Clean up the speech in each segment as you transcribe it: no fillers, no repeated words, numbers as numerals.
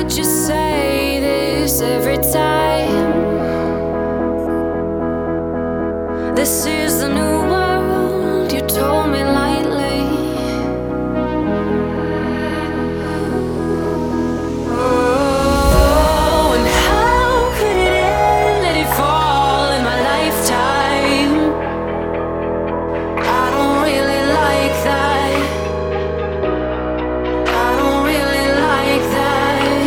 you say this every time. This is the new world, you told me lightly. Oh, and how could it end? Let it fall in my lifetime. I don't really like that. I don't really like that.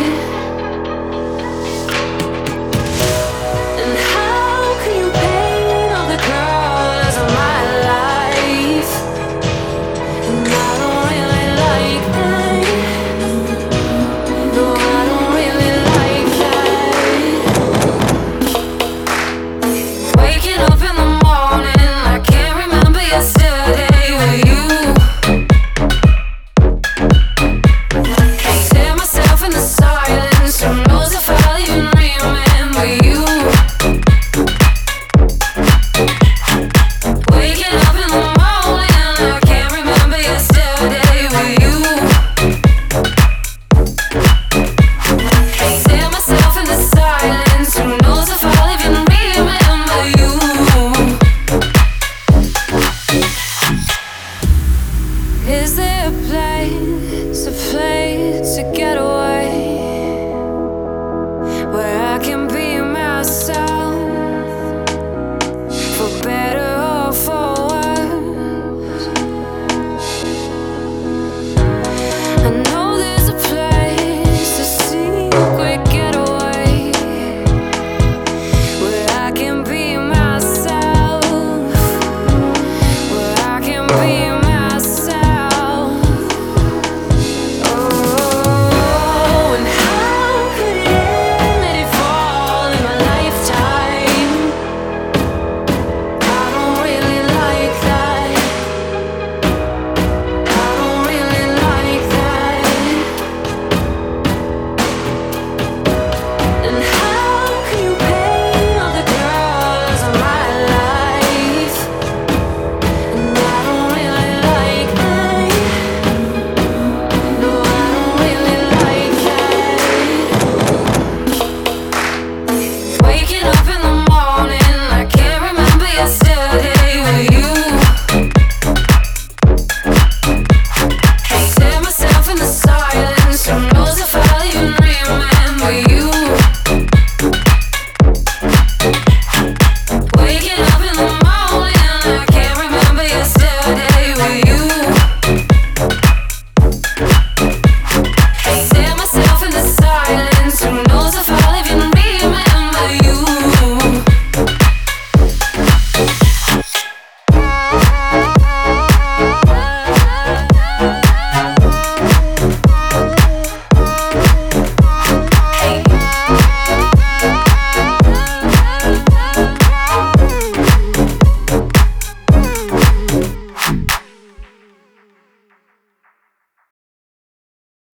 And how can you paint all the colors of my life? And I don't really like that. No, I don't really like that. Waking up in the morning, I can't remember yesterday with you. Can't hear myself in the silence. Who knows if I'll even remember you? Waking up in the morning, I can't remember yesterday with you. Can't hear myself in the silence. Who knows if I'll even remember you? Is there a place to get